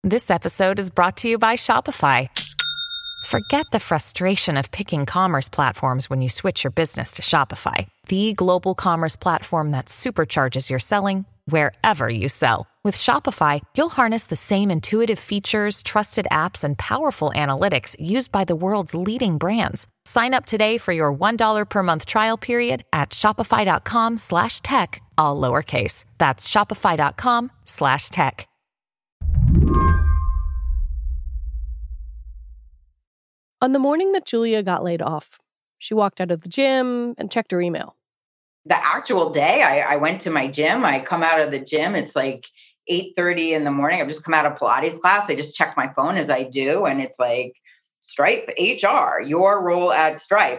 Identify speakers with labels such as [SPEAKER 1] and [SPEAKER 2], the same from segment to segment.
[SPEAKER 1] This episode is brought to you by Shopify. Forget the frustration of picking commerce platforms when you switch your business to Shopify, the global commerce platform that supercharges your selling wherever you sell. With Shopify, you'll harness the same intuitive features, trusted apps, and powerful analytics used by the world's leading brands. Sign up today for your $1 per month trial period at shopify.com/tech, all lowercase. That's shopify.com/tech.
[SPEAKER 2] On the morning that Julia got laid off, she walked out of the gym and checked her email.
[SPEAKER 3] The actual day I went to my gym, I come out of the gym, it's like 8:30 in the morning. I've just come out of Pilates class. I just check my phone as I do. And it's like, Stripe HR, your role at Stripe.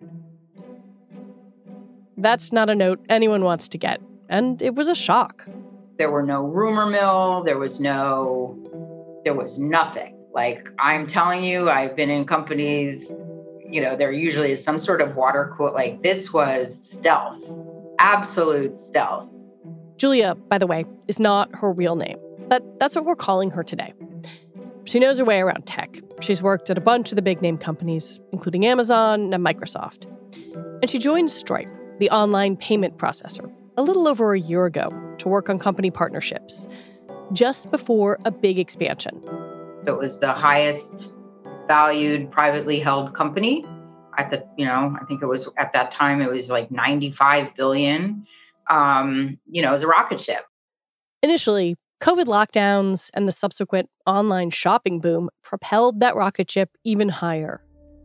[SPEAKER 2] That's not a note anyone wants to get. And it was a shock.
[SPEAKER 3] There were no rumor mill. There was nothing. Like, I'm telling you, I've been in companies, there usually is some sort of water quote. Like, this was stealth, absolute stealth.
[SPEAKER 2] Julia, by the way, is not her real name, but that's what we're calling her today. She knows her way around tech. She's worked at a bunch of the big name companies, including Amazon and Microsoft. And she joined Stripe, the online payment processor, a little over a year ago to work on company partnerships, just before a big expansion.
[SPEAKER 3] It was the highest valued privately held company I think it was at that time, it was like 95 billion. It was a rocket ship.
[SPEAKER 2] Initially, COVID lockdowns and the subsequent online shopping boom propelled that rocket ship even higher.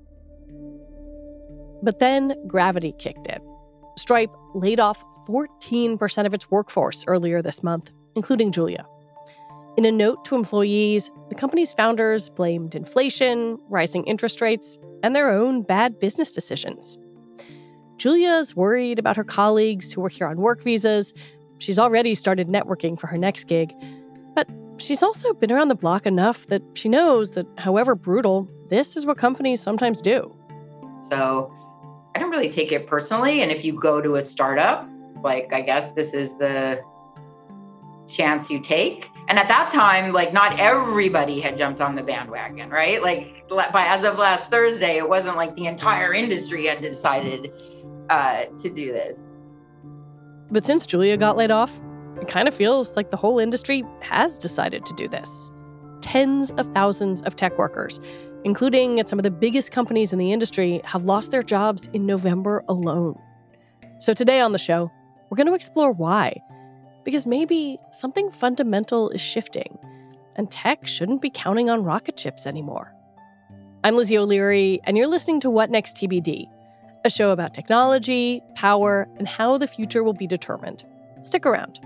[SPEAKER 2] But then gravity kicked in. Stripe laid off 14% of its workforce earlier this month, including Julia. In a note to employees, the company's founders blamed inflation, rising interest rates, and their own bad business decisions. Julia's worried about her colleagues who are here on work visas. She's already started networking for her next gig. But she's also been around the block enough that she knows that, however brutal, this is what companies sometimes do.
[SPEAKER 3] So I don't really take it personally. And if you go to a startup, I guess this is the chance you take. And at that time, not everybody had jumped on the bandwagon, right? As of last Thursday, it wasn't like the entire industry had decided to do this.
[SPEAKER 2] But since Julia got laid off, it kind of feels like the whole industry has decided to do this. Tens of thousands of tech workers, including at some of the biggest companies in the industry, have lost their jobs in November alone. So today on the show, we're going to explore why. Because maybe something fundamental is shifting, and tech shouldn't be counting on rocket ships anymore. I'm Lizzie O'Leary, and you're listening to What Next TBD, a show about technology, power, and how the future will be determined. Stick around.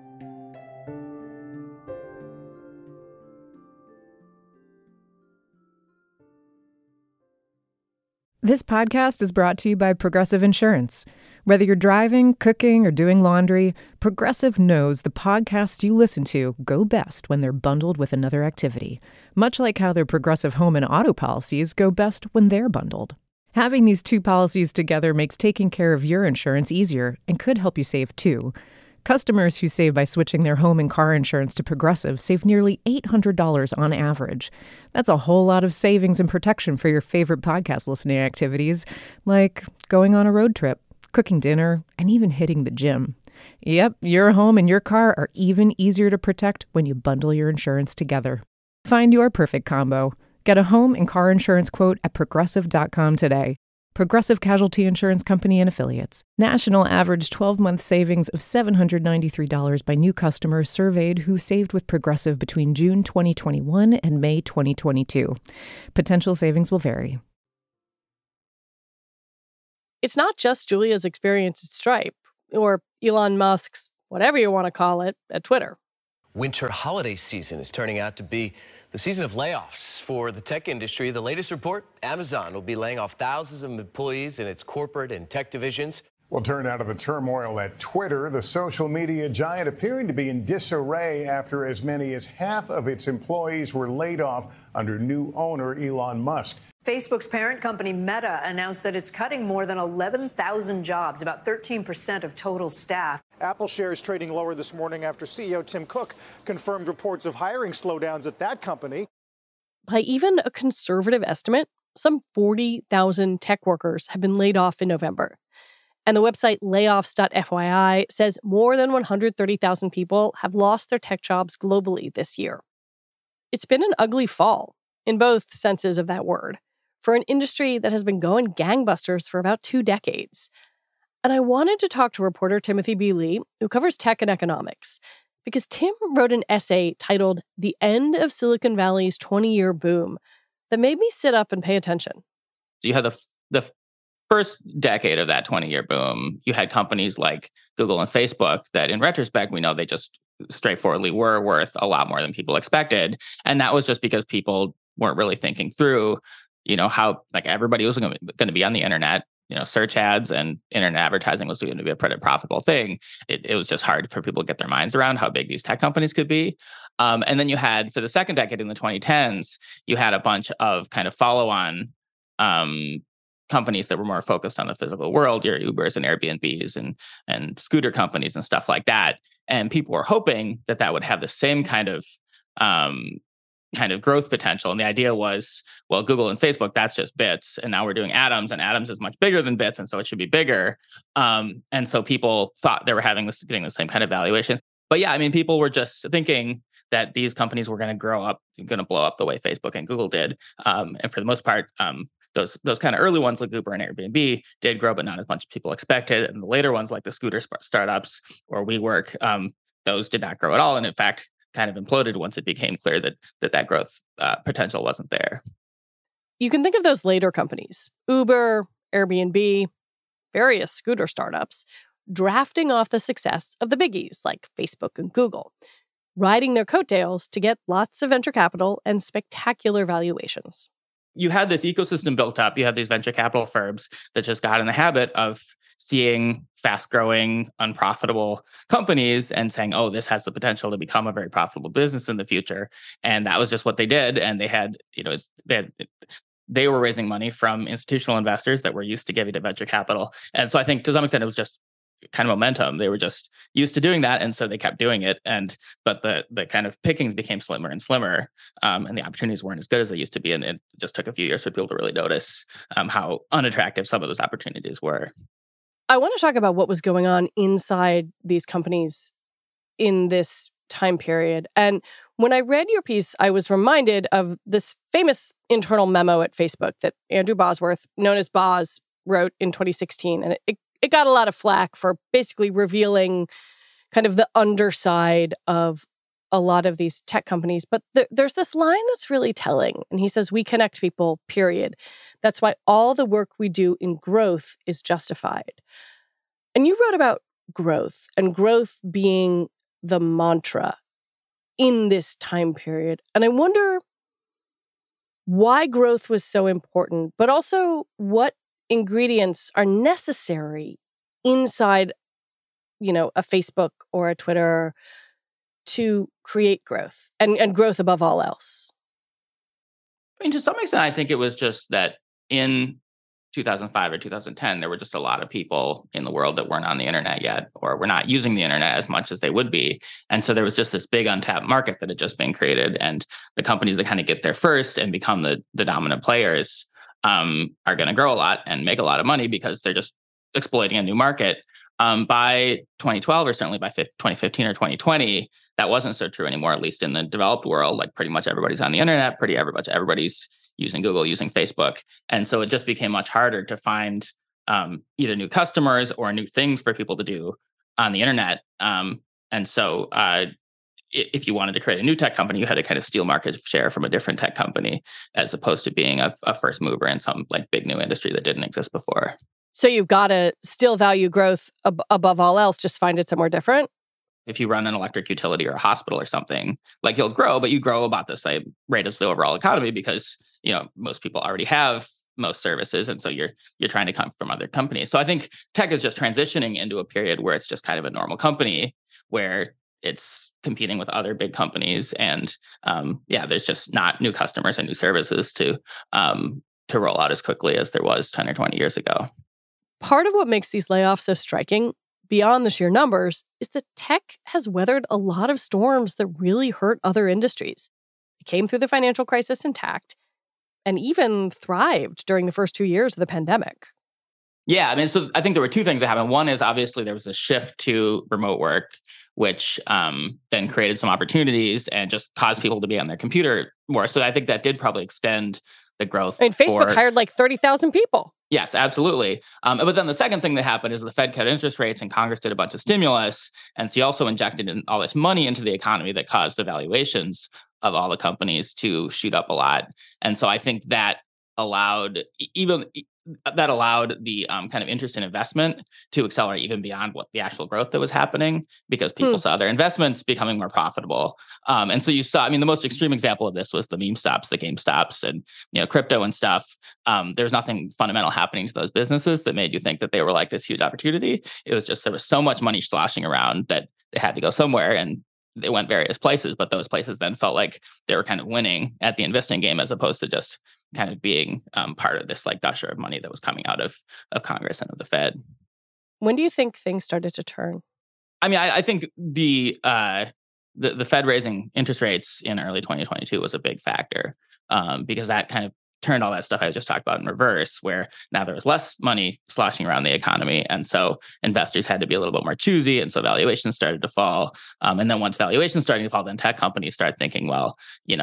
[SPEAKER 4] This podcast is brought to you by Progressive Insurance. Whether you're driving, cooking, or doing laundry, Progressive knows the podcasts you listen to go best when they're bundled with another activity, much like how their Progressive home and auto policies go best when they're bundled. Having these two policies together makes taking care of your insurance easier and could help you save too. Customers who save by switching their home and car insurance to Progressive save nearly $800 on average. That's a whole lot of savings and protection for your favorite podcast listening activities, like going on a road trip, cooking dinner, and even hitting the gym. Yep, your home and your car are even easier to protect when you bundle your insurance together. Find your perfect combo. Get a home and car insurance quote at Progressive.com today. Progressive Casualty Insurance Company and Affiliates. National average 12-month savings of $793 by new customers surveyed who saved with Progressive between June 2021 and May 2022. Potential savings will vary.
[SPEAKER 2] It's not just Julia's experience at Stripe, or Elon Musk's, whatever you want to call it, at Twitter.
[SPEAKER 5] Winter holiday season is turning out to be the season of layoffs for the tech industry. The latest report, Amazon will be laying off thousands of employees in its corporate and tech divisions.
[SPEAKER 6] Well, turn out of the turmoil at Twitter, the social media giant appearing to be in disarray after as many as half of its employees were laid off under new owner Elon Musk.
[SPEAKER 7] Facebook's parent company Meta announced that it's cutting more than 11,000 jobs, about 13% of total staff. Apple shares trading lower this morning after CEO Tim Cook confirmed reports of hiring slowdowns at that company.
[SPEAKER 2] By even a conservative estimate, some 40,000 tech workers have been laid off in November. And the website layoffs.fyi says more than 130,000 people have lost their tech jobs globally this year. It's been an ugly fall, in both senses of that word, for an industry that has been going gangbusters for about 2 decades. And I wanted to talk to reporter Timothy B. Lee, who covers tech and economics, because Tim wrote an essay titled The End of Silicon Valley's 20-Year Boom that made me sit up and pay attention.
[SPEAKER 8] So you had the first decade of that 20-year boom. You had companies like Google and Facebook that, in retrospect, we know they just straightforwardly were worth a lot more than people expected. And that was just because people weren't really thinking through, how everybody was going to be on the internet. Search ads and internet advertising was going to be a pretty profitable thing. It was just hard for people to get their minds around how big these tech companies could be. And then you had, for the second decade in the 2010s, you had a bunch of kind of follow-on companies that were more focused on the physical world, your Ubers and Airbnbs and scooter companies and stuff like that. And people were hoping that would have the same kind of growth potential. And the idea was, well, Google and Facebook, that's just bits. And now we're doing Atoms, and Atoms is much bigger than bits. And so it should be bigger. And so people thought they were getting the same kind of valuation. But yeah, people were just thinking that these companies were going to blow up the way Facebook and Google did. And for the most part, those kind of early ones like Uber and Airbnb did grow, but not as much as people expected. And the later ones like the scooter startups or WeWork, those did not grow at all. And in fact, kind of imploded once it became clear that growth potential wasn't there.
[SPEAKER 2] You can think of those later companies, Uber, Airbnb, various scooter startups, drafting off the success of the biggies like Facebook and Google, riding their coattails to get lots of venture capital and spectacular valuations.
[SPEAKER 8] You had this ecosystem built up. You had these venture capital firms that just got in the habit of seeing fast-growing, unprofitable companies and saying, oh, this has the potential to become a very profitable business in the future. And that was just what they did. And they had, they were raising money from institutional investors that were used to giving to venture capital. And so I think to some extent, it was just kind of momentum. They were just used to doing that. And so they kept doing it. But the kind of pickings became slimmer and slimmer. And the opportunities weren't as good as they used to be. And it just took a few years for people to really notice how unattractive some of those opportunities were.
[SPEAKER 2] I want to talk about what was going on inside these companies in this time period. And when I read your piece, I was reminded of this famous internal memo at Facebook that Andrew Bosworth, known as Boz, wrote in 2016. And it got a lot of flack for basically revealing kind of the underside of a lot of these tech companies. But there's this line that's really telling. And he says, we connect people, period. That's why all the work we do in growth is justified. And you wrote about growth and growth being the mantra in this time period. And I wonder why growth was so important, but also what ingredients are necessary inside, a Facebook or a Twitter to create growth and growth above all else.
[SPEAKER 8] To some extent, I think it was just that in 2005 or 2010, there were just a lot of people in the world that weren't on the internet yet, or were not using the internet as much as they would be. And so there was just this big untapped market that had just been created. And the companies that kind of get there first and become the dominant players are going to grow a lot and make a lot of money because they're just exploiting a new market. By 2012, or certainly by 2015 or 2020, that wasn't so true anymore, at least in the developed world. Like pretty much everybody's on the internet, everybody's using Google, using Facebook. And so it just became much harder to find either new customers or new things for people to do on the internet. And so if you wanted to create a new tech company, you had to kind of steal market share from a different tech company, as opposed to being a first mover in some like big new industry that didn't exist before.
[SPEAKER 2] So you've got to still value growth above all else, just find it somewhere different?
[SPEAKER 8] If you run an electric utility or a hospital or something, like you'll grow, but you grow about the same rate as the overall economy because, most people already have most services. And so you're trying to come from other companies. So I think tech is just transitioning into a period where it's just kind of a normal company where it's competing with other big companies. And there's just not new customers and new services to roll out as quickly as there was 10 or 20 years ago.
[SPEAKER 2] Part of what makes these layoffs so striking, beyond the sheer numbers, is that tech has weathered a lot of storms that really hurt other industries. It came through the financial crisis intact and even thrived during the first 2 years of the pandemic.
[SPEAKER 8] Yeah, I mean, so I think there were two things that happened. One is obviously there was a shift to remote work, which then created some opportunities and just caused people to be on their computer more. So I think that did probably extend the growth.
[SPEAKER 2] I mean, Facebook hired like 30,000 people.
[SPEAKER 8] Yes, absolutely. But then the second thing that happened is the Fed cut interest rates and Congress did a bunch of stimulus. And so you also injected in all this money into the economy that caused the valuations of all the companies to shoot up a lot. And so I think that allowed the kind of interest in investment to accelerate even beyond what the actual growth that was happening, because people saw their investments becoming more profitable. And so you saw, I mean, the most extreme example of this was the meme stops, the GameStops and, crypto and stuff. There's nothing fundamental happening to those businesses that made you think that they were like this huge opportunity. It was just, there was so much money sloshing around that they had to go somewhere, and they went various places, but those places then felt like they were kind of winning at the investing game, as opposed to just kind of being part of this like gusher of money that was coming out of Congress and of the Fed.
[SPEAKER 2] When do you think things started to turn?
[SPEAKER 8] I mean, I think the Fed raising interest rates in early 2022 was a big factor, because that kind of turned all that stuff I just talked about in reverse, where now there was less money sloshing around the economy. And so investors had to be a little bit more choosy. And so valuations started to fall. And then once valuations started to fall, then tech companies started thinking, well,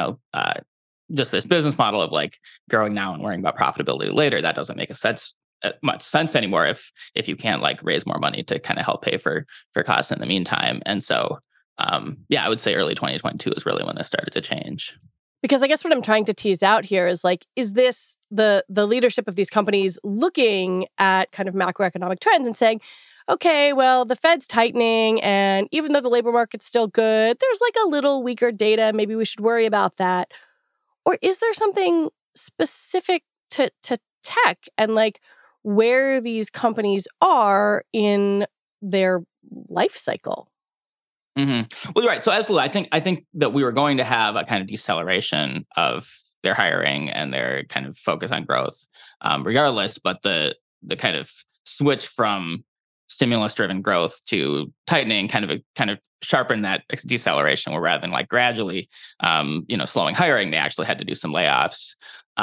[SPEAKER 8] just this business model of like growing now and worrying about profitability later, that doesn't make much sense anymore if you can't like raise more money to kind of help pay for costs in the meantime. And so, I would say early 2022 is really when this started to change.
[SPEAKER 2] Because I guess what I'm trying to tease out here is like, is this the leadership of these companies looking at kind of macroeconomic trends and saying, okay, well, the Fed's tightening, and even though the labor market's still good, there's like a little weaker data. Maybe we should worry about that. Or is there something specific to tech and like where these companies are in their life cycle?
[SPEAKER 8] Mm-hmm. Well, you're right. So absolutely, I think that we were going to have a kind of deceleration of their hiring and their kind of focus on growth, regardless. But the kind of switch from stimulus-driven growth to tightening kind of sharpened that deceleration, where rather than like gradually, slowing hiring, they actually had to do some layoffs.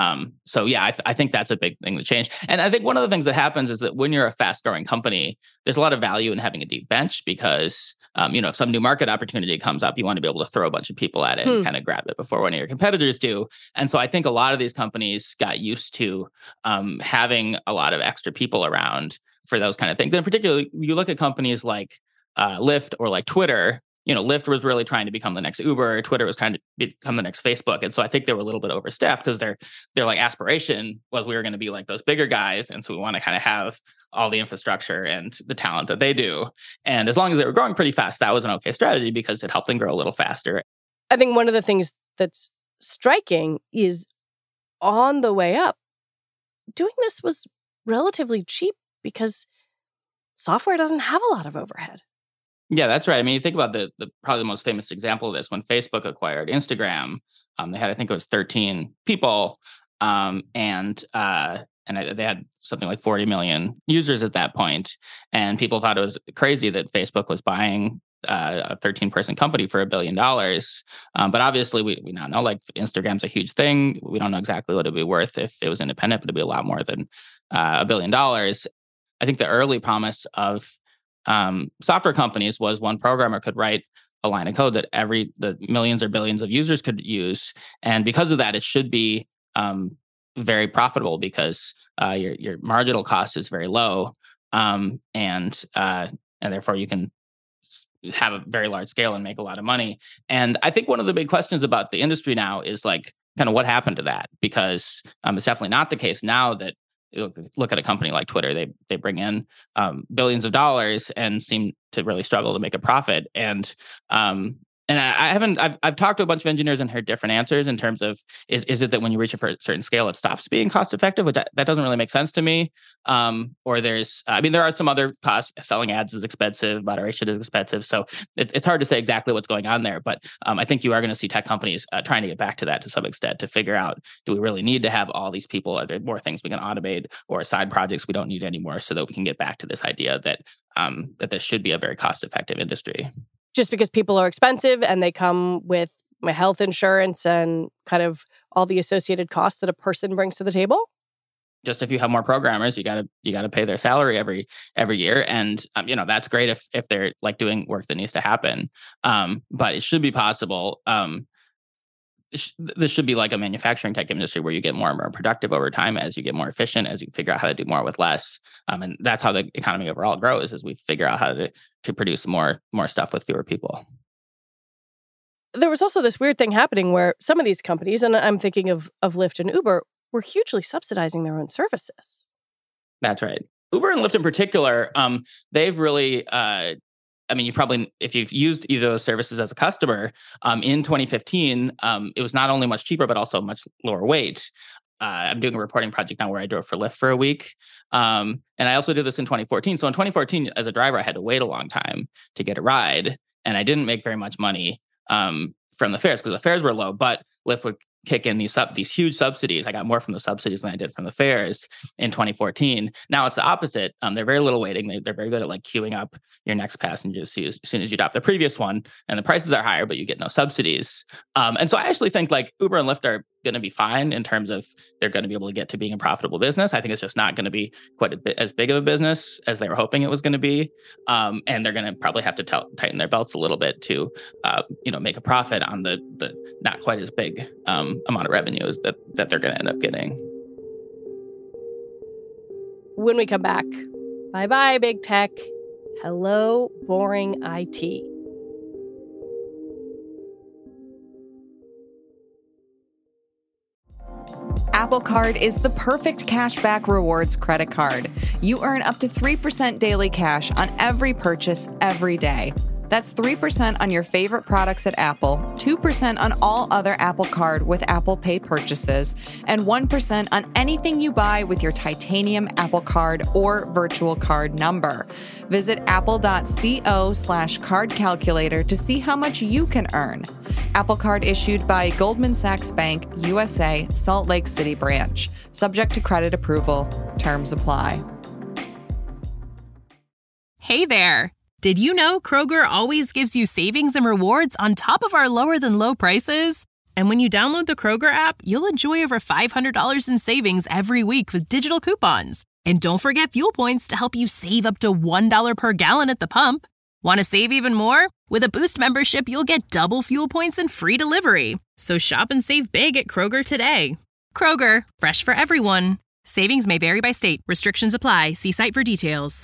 [SPEAKER 8] I think that's a big thing to change. And I think one of the things that happens is that when you're a fast-growing company, there's a lot of value in having a deep bench, because if some new market opportunity comes up, you want to be able to throw a bunch of people at it and kind of grab it before one of your competitors do. And so I think a lot of these companies got used to having a lot of extra people around for those kind of things. And particularly, you look at companies like Lyft or like Twitter. Lyft was really trying to become the next Uber. Twitter was trying to become the next Facebook. And so I think they were a little bit overstaffed, because their like aspiration was we were going to be like those bigger guys. And so we want to kind of have all the infrastructure and the talent that they do. And as long as they were growing pretty fast, that was an okay strategy, because it helped them grow a little faster.
[SPEAKER 2] I think one of the things that's striking is on the way up, doing this was relatively cheap because software doesn't have a lot of overhead.
[SPEAKER 8] Yeah, that's right. I mean, you think about the probably the most famous example of this, when Facebook acquired Instagram, they had, I think it was 13 people, and they had something like 40 million users at that point. And people thought it was crazy that Facebook was buying a 13-person company for $1 billion. But obviously, we now know like Instagram's a huge thing. We don't know exactly what it'd be worth if it was independent, but it'd be a lot more than $1 billion. I think the early promise of software companies was one programmer could write a line of code that the millions or billions of users could use. And because of that, it should be very profitable, because your marginal cost is very low. And therefore you can have a very large scale and make a lot of money. And I think one of the big questions about the industry now is like kind of what happened to that, because it's definitely not the case now that look at a company like Twitter. They bring in billions of dollars and seem to really struggle to make a profit. And And I've talked to a bunch of engineers and heard different answers in terms of, is it that when you reach a certain scale, it stops being cost effective, which that doesn't really make sense to me. Or there are some other costs. Selling ads is expensive, moderation is expensive. So it's hard to say exactly what's going on there. But I think you are going to see tech companies trying to get back to that to some extent, to figure out, do we really need to have all these people? Are there more things we can automate, or side projects we don't need anymore, so that we can get back to this idea that this should be a very cost effective industry?
[SPEAKER 2] Just because people are expensive and they come with my health insurance and kind of all the associated costs that a person brings to the table?
[SPEAKER 8] Just if you have more programmers, you gotta pay their salary every year, and that's great if they're like doing work that needs to happen. But it should be possible. This should be like a manufacturing tech industry where you get more and more productive over time as you get more efficient, as you figure out how to do more with less. And that's how the economy overall grows, as we figure out how to produce more stuff with fewer people.
[SPEAKER 2] There was also this weird thing happening where some of these companies, and I'm thinking of Lyft and Uber, were hugely subsidizing their own services. That's right.
[SPEAKER 8] Uber and Lyft in particular, they've really... you probably, if you've used either of those services as a customer, in 2015, it was not only much cheaper, but also much lower weight. I'm doing a reporting project now where I drove for Lyft for a week. And I also did this in 2014. So in 2014, as a driver, I had to wait a long time to get a ride. And I didn't make very much money from the fares, because the fares were low, but Lyft would kick in these huge subsidies. I got more from the subsidies than I did from the fares in 2014. Now it's the opposite. They're very little waiting. They're very good at like queuing up your next passenger as soon as you drop the previous one, and the prices are higher, but you get no subsidies. And so I actually think like Uber and Lyft are going to be fine in terms of they're going to be able to get to being a profitable business. I think it's just not going to be quite a bit as big of a business as they were hoping it was going to be. And they're going to probably have to tighten their belts a little bit to, make a profit on the not quite as big amount of revenues that they're going to end up getting.
[SPEAKER 2] When we come back, bye-bye, big tech. Hello, boring IT.
[SPEAKER 9] Apple Card is the perfect cashback rewards credit card. You earn up to 3% daily cash on every purchase every day. That's 3% on your favorite products at Apple, 2% on all other Apple Card with Apple Pay purchases, and 1% on anything you buy with your titanium Apple Card or virtual card number. Visit apple.co/card calculator to see how much you can earn. Apple Card issued by Goldman Sachs Bank, USA, Salt Lake City branch. Subject to credit approval. Terms apply.
[SPEAKER 10] Hey there. Did you know Kroger always gives you savings and rewards on top of our lower than low prices? And when you download the Kroger app, you'll enjoy over $500 in savings every week with digital coupons. And don't forget fuel points to help you save up to $1 per gallon at the pump. Want to save even more? With a Boost membership, you'll get double fuel points and free delivery. So shop and save big at Kroger today. Kroger, fresh for everyone. Savings may vary by state. Restrictions apply. See site for details.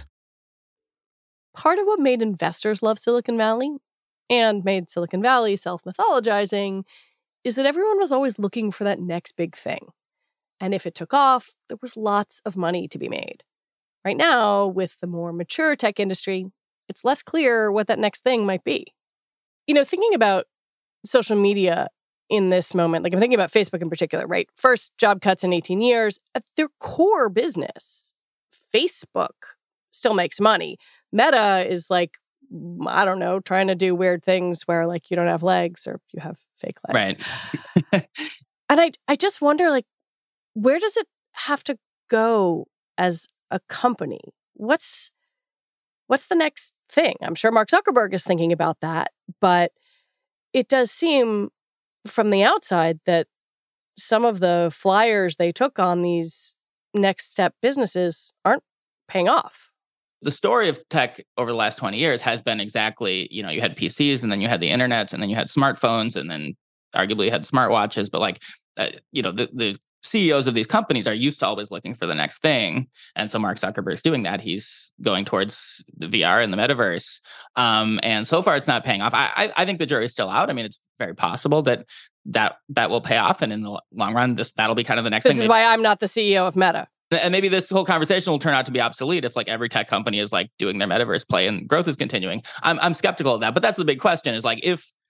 [SPEAKER 2] Part of what made investors love Silicon Valley and made Silicon Valley self-mythologizing is that everyone was always looking for that next big thing. And if it took off, there was lots of money to be made. Right now, with the more mature tech industry, it's less clear what that next thing might be. Thinking about social media in this moment, like I'm thinking about Facebook in particular, right? First job cuts in 18 years. At their core business, Facebook still makes money. Meta is like, I don't know, trying to do weird things where like you don't have legs or you have fake legs.
[SPEAKER 8] Right.
[SPEAKER 2] And I just wonder, like, where does it have to go as a company? What's the next thing? I'm sure Mark Zuckerberg is thinking about that, but it does seem from the outside that some of the flyers they took on these next step businesses aren't paying off.
[SPEAKER 8] The story of tech over the last 20 years has been exactly, you had PCs and then you had the internet and then you had smartphones and then arguably you had smartwatches. But the CEOs of these companies are used to always looking for the next thing. And so Mark Zuckerberg's doing that. He's going towards the VR and the metaverse. And so far, it's not paying off. I think the jury's still out. I mean, it's very possible that will pay off. And in the long run, that'll be kind of the next thing.
[SPEAKER 2] This is why I'm not the CEO of Meta.
[SPEAKER 8] And maybe this whole conversation will turn out to be obsolete if like every tech company is like doing their metaverse play and growth is continuing. I'm skeptical of that. But that's the big question is like, if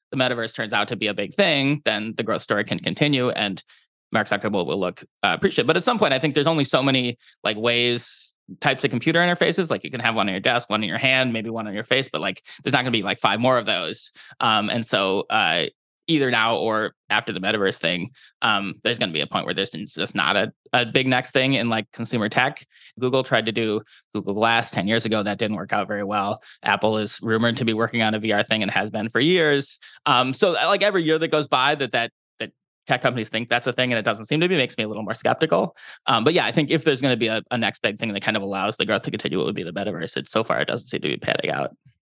[SPEAKER 8] the metaverse turns out to be a big thing, then the growth story can continue and Mark Zuckerberg will look appreciative. But at some point, I think there's only so many like ways, types of computer interfaces. Like you can have one on your desk, one in your hand, maybe one on your face, but like there's not going to be like 5 more of those. And so either now or after the metaverse thing, there's going to be a point where there's just not a big next thing in like consumer tech. Google tried to do Google Glass 10 years ago. That didn't work out very well. Apple is rumored to be working on a VR thing and has been for years. So like every year that goes by that tech companies think that's a thing and it doesn't seem to be, makes me a little more skeptical. But yeah, I think if there's going to be a next big thing that kind of allows the growth to continue, it would be the metaverse. So far, it doesn't seem to be panning out.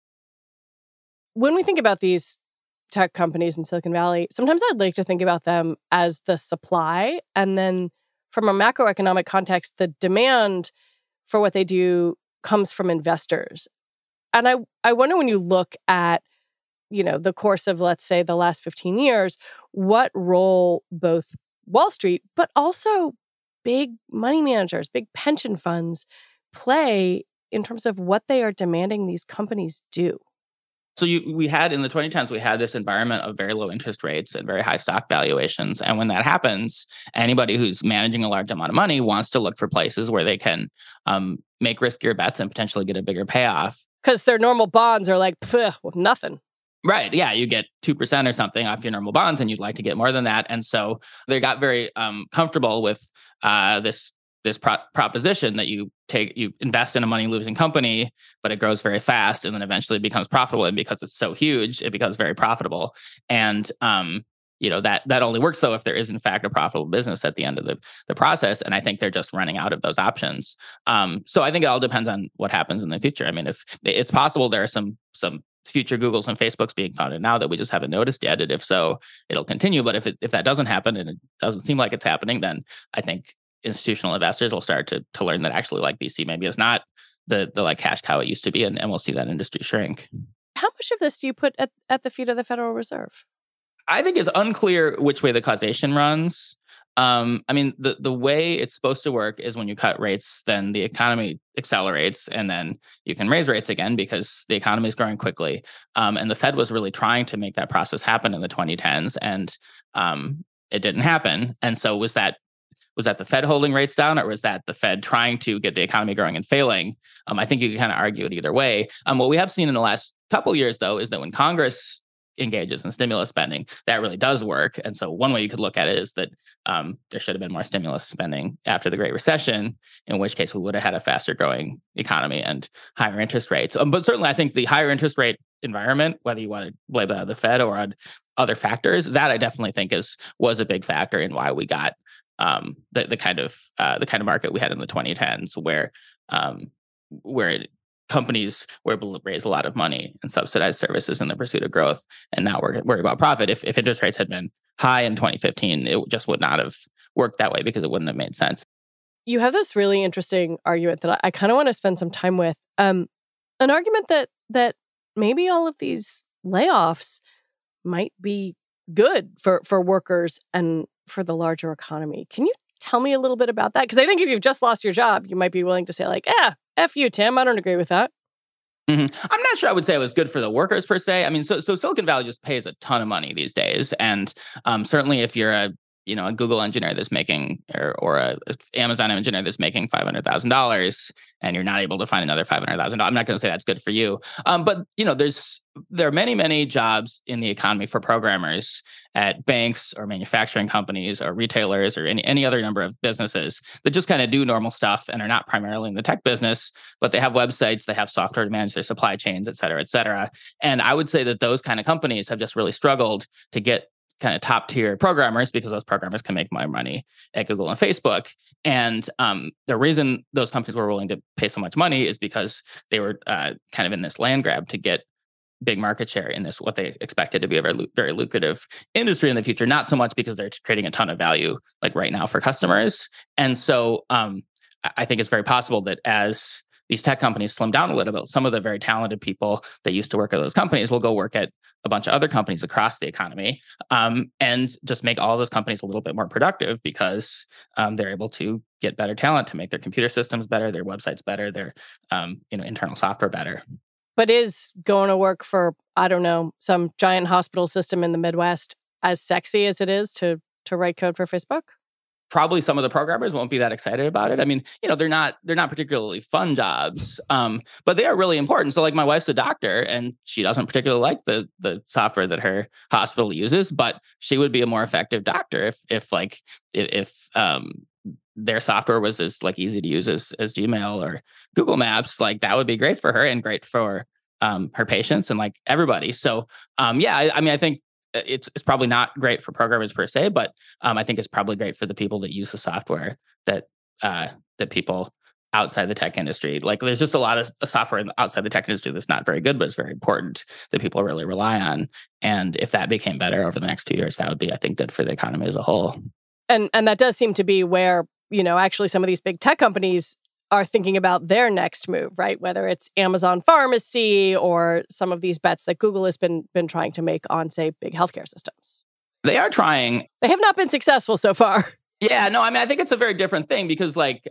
[SPEAKER 2] When we think about these tech companies in Silicon Valley, sometimes I'd like to think about them as the supply. And then from a macroeconomic context, the demand for what they do comes from investors. And I wonder, when you look at, the course of, let's say, the last 15 years, what role both Wall Street, but also big money managers, big pension funds play in terms of what they are demanding these companies do.
[SPEAKER 8] So we had in the 2010s, we had this environment of very low interest rates and very high stock valuations. And when that happens, anybody who's managing a large amount of money wants to look for places where they can make riskier bets and potentially get a bigger payoff.
[SPEAKER 2] Because their normal bonds are like, nothing.
[SPEAKER 8] Right. Yeah. You get 2% or something off your normal bonds, and you'd like to get more than that. And so they got very comfortable with this proposition that you invest in a money-losing company, but it grows very fast and then eventually becomes profitable. And because it's so huge, it becomes very profitable. And that only works though if there is in fact a profitable business at the end of the process. And I think they're just running out of those options. So I think it all depends on what happens in the future. I mean, if it's possible, there are some future Googles and Facebooks being founded now that we just haven't noticed yet. And if so, it'll continue. But if that doesn't happen, and it doesn't seem like it's happening, then I think institutional investors will start to learn that actually like VC maybe is not the like cash cow it used to be, and we'll see that industry shrink.
[SPEAKER 2] How much of this do you put at the feet of the Federal Reserve?
[SPEAKER 8] I think it's unclear which way the causation runs. I mean, the way it's supposed to work is when you cut rates, then the economy accelerates, and then you can raise rates again because the economy is growing quickly. And the Fed was really trying to make that process happen in the 2010s, and it didn't happen. And so was that the Fed holding rates down, or was that the Fed trying to get the economy growing and failing? I think you can kind of argue it either way. What we have seen in the last couple of years, though, is that when Congress engages in stimulus spending, that really does work. And so one way you could look at it is that there should have been more stimulus spending after the Great Recession, in which case we would have had a faster growing economy and higher interest rates. But certainly I think the higher interest rate environment, whether you want to blame it on the Fed or on other factors, that I definitely think was a big factor in why we got the kind of market we had in the 2010s, where companies were able to raise a lot of money and subsidize services in the pursuit of growth, and now we're worried about profit. If interest rates had been high in 2015, it just would not have worked that way because it wouldn't have made sense.
[SPEAKER 2] You have this really interesting argument that I kind of want to spend some time with. An argument that maybe all of these layoffs might be good for workers and for the larger economy. Can you tell me a little bit about that? Because I think if you've just lost your job, you might be willing to say like, F you, Tim. I don't agree with that.
[SPEAKER 8] Mm-hmm. I'm not sure I would say it was good for the workers per se. I mean, so Silicon Valley just pays a ton of money these days. And certainly if you're a Google engineer that's making, or a Amazon engineer that's making $500,000, and you're not able to find another $500,000, I'm not going to say that's good for you. But there are many, many jobs in the economy for programmers at banks or manufacturing companies or retailers or any other number of businesses that just kind of do normal stuff and are not primarily in the tech business, but they have websites, they have software to manage their supply chains, et cetera, et cetera. And I would say that those kind of companies have just really struggled to get kind of top tier programmers, because those programmers can make more money at Google and Facebook. And the reason those companies were willing to pay so much money is because they were kind of in this land grab to get big market share in this, what they expected to be a very, very lucrative industry in the future, not so much because they're creating a ton of value like right now for customers. And so I think it's very possible that as these tech companies slim down a little bit, some of the very talented people that used to work at those companies will go work at a bunch of other companies across the economy, and just make all those companies a little bit more productive because they're able to get better talent to make their computer systems better, their websites better, their internal software better.
[SPEAKER 2] But is going to work for, I don't know, some giant hospital system in the Midwest as sexy as it is to write code for Facebook?
[SPEAKER 8] Probably some of the programmers won't be that excited about it. I mean, they're not particularly fun jobs, but they are really important. So like my wife's a doctor and she doesn't particularly like the software that her hospital uses, but she would be a more effective doctor if their software was as like easy to use as Gmail or Google Maps. Like that would be great for her and great for her patients and like everybody. So I mean, I think it's probably not great for programmers per se, but I think it's probably great for the people that use the software that people outside the tech industry. Like there's just a lot of software outside the tech industry that's not very good, but it's very important that people really rely on. And if that became better over the next 2 years, that would be, I think, good for the economy as a whole.
[SPEAKER 2] And that does seem to be where, actually some of these big tech companies are thinking about their next move, right? Whether it's Amazon Pharmacy or some of these bets that Google has been trying to make on, say, big healthcare systems.
[SPEAKER 8] They are trying.
[SPEAKER 2] They have not been successful so far.
[SPEAKER 8] Yeah, no, I mean, I think it's a very different thing because, like,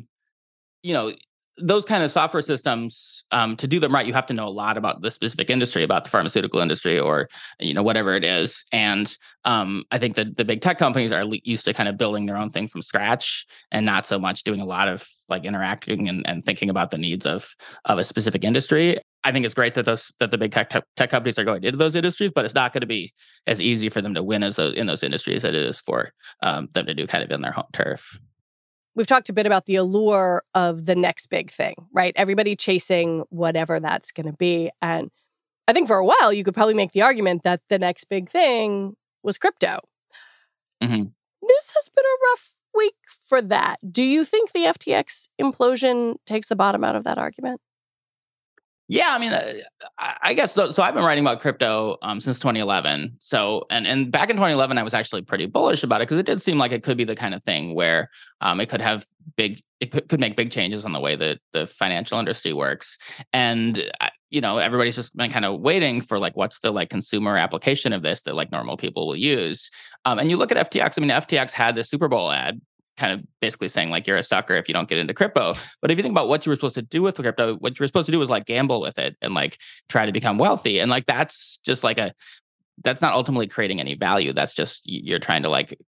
[SPEAKER 8] those kind of software systems, to do them right, you have to know a lot about the specific industry, about the pharmaceutical industry or, whatever it is. And I think that the big tech companies are used to kind of building their own thing from scratch and not so much doing a lot of like interacting and thinking about the needs of a specific industry. I think it's great that the big tech companies are going into those industries, but it's not going to be as easy for them to win in those industries as it is for them to do kind of in their home turf.
[SPEAKER 2] We've talked a bit about the allure of the next big thing, right? Everybody chasing whatever that's going to be. And I think for a while, you could probably make the argument that the next big thing was crypto.
[SPEAKER 8] Mm-hmm.
[SPEAKER 2] This has been a rough week for that. Do you think the FTX implosion takes the bottom out of that argument?
[SPEAKER 8] Yeah, I mean, I guess so. So I've been writing about crypto since 2011. So and back in 2011, I was actually pretty bullish about it because it did seem like it could be the kind of thing where it could have could make big changes on the way that the financial industry works. And everybody's just been kind of waiting for like what's the like consumer application of this that like normal people will use. And you look at FTX. I mean, FTX had the Super Bowl ad, kind of basically saying like you're a sucker if you don't get into crypto. But if you think about what you were supposed to do with the crypto, what you were supposed to do was like gamble with it and like try to become wealthy. And like that's just like that's not ultimately creating any value. That's just you're trying to like,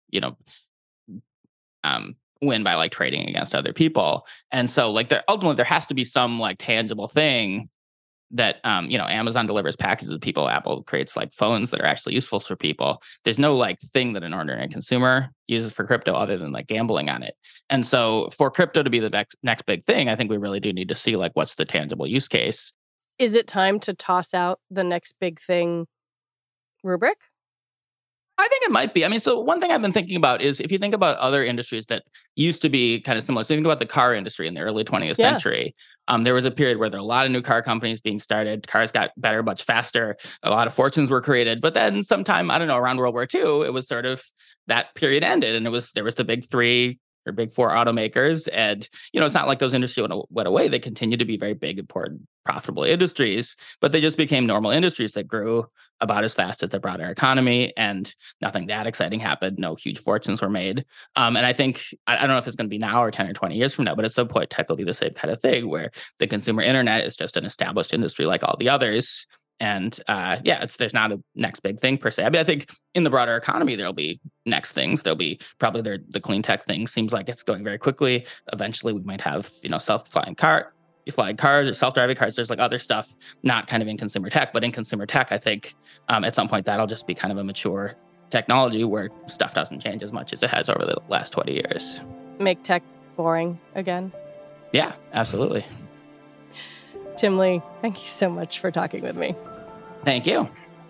[SPEAKER 8] win by like trading against other people. And so like ultimately there has to be some like tangible thing that Amazon delivers packages to people. Apple creates like phones that are actually useful for people. There's no like thing that an ordinary consumer uses for crypto other than like gambling on it. And so for crypto to be the next big thing, I think we really do need to see like what's the tangible use case.
[SPEAKER 2] Is it time to toss out the next big thing rubric?
[SPEAKER 8] I think it might be. I mean, so one thing I've been thinking about is if you think about other industries that used to be kind of similar. So think about the car industry in the early 20th century. There was a period where there were a lot of new car companies being started. Cars got better, much faster. A lot of fortunes were created. But then sometime, I don't know, around World War II, it was sort of that period ended. And there was the big three or big four automakers. And, it's not like those industries went away. They continued to be very big, important, profitable industries, but they just became normal industries that grew about as fast as the broader economy, and nothing that exciting happened. No huge fortunes were made. And I think, I don't know if it's going to be now or 10 or 20 years from now, but at some point, tech will be the same kind of thing where the consumer internet is just an established industry like all the others. And there's not a next big thing per se. I mean, I think in the broader economy, there'll be next things. There'll be probably the clean tech thing seems like it's going very quickly. Eventually, we might have, self-flying cars or self-driving cars. There's like other stuff, not kind of in consumer tech, but in consumer tech, I think at some point that'll just be kind of a mature technology where stuff doesn't change as much as it has over the last 20 years.
[SPEAKER 2] Make tech boring again?
[SPEAKER 8] Yeah, absolutely.
[SPEAKER 2] Tim Lee, thank you so much for talking with me.
[SPEAKER 8] Thank you.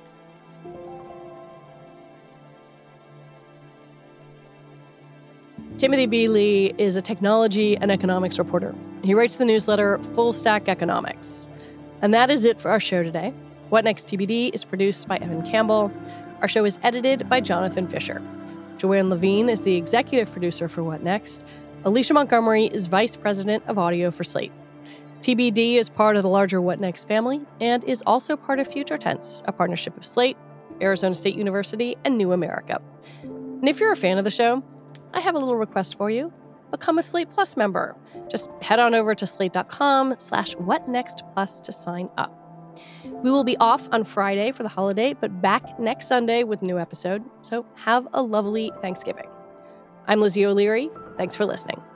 [SPEAKER 2] Timothy B. Lee is a technology and economics reporter. He writes the newsletter Full Stack Economics. And that is it for our show today. What Next TBD is produced by Evan Campbell. Our show is edited by Jonathan Fisher. Joanne Levine is the executive producer for What Next. Alicia Montgomery is vice president of audio for Slate. TBD is part of the larger What Next family and is also part of Future Tense, a partnership of Slate, Arizona State University, and New America. And if you're a fan of the show, I have a little request for you. Become a Slate Plus member. Just head on over to slate.com/whatnextplus to sign up. We will be off on Friday for the holiday, but back next Sunday with a new episode. So have a lovely Thanksgiving. I'm Lizzie O'Leary. Thanks for listening.